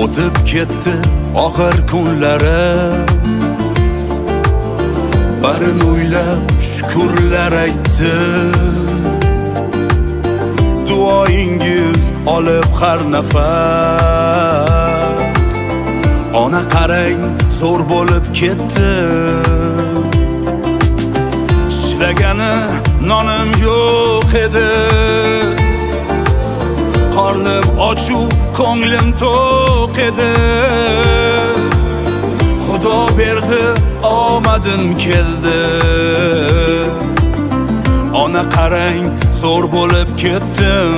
o'tib ketdi oxir kunlarim, barini o'ylab shukurlar aytdim. Duoyingiz olib har nafas, ona qarang zo'r bo'lib ketdi. Ishlagani nonim yo'q edi, qornim ochu ko'nglim to'q edi. Xudo berdi omadim keldi, ona qarang zo'r bo'lib ketdim.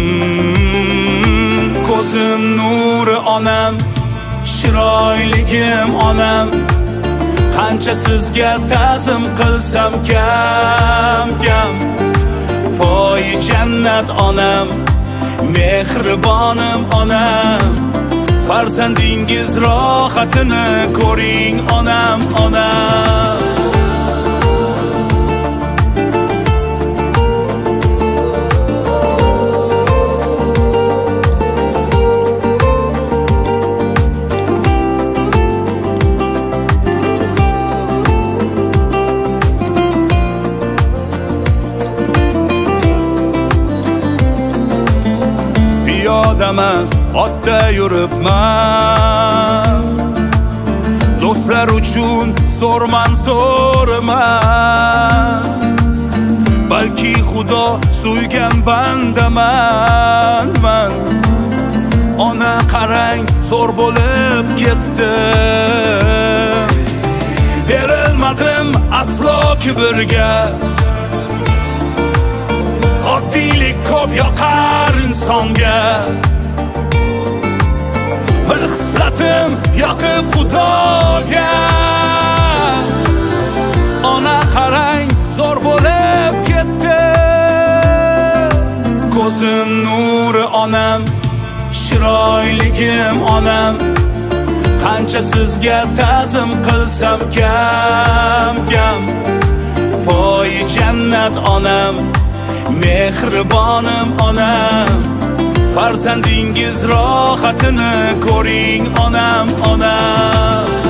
Ko'zim nuri onam, chiroyligim onam, qancha sizga ta'zim qilsam kam kam. Poyi jannat onam, mehribonim onam, farzandingiz rohatini ko'ring onam, onam. Piyodamas otda yuribman, do'stlar uchun zo'rman zo'rman. Balki Xudo suygan bandaman man. Ona qarang zo'r bo'lib ketdi, berilmadim aslo kibrga. Oddiylik ko'p yoqar insonga, bir hislatim yoqib Xudoga. Ona qarang zo'r bo'lib ketdi, ko'zim nuri onam, chiroyligim onam, qancha sizga ta'zim qilsam kam kam. Poyi jannat onam, mehribonim onam, farzandingiz rohatini ko'ring onam, onam.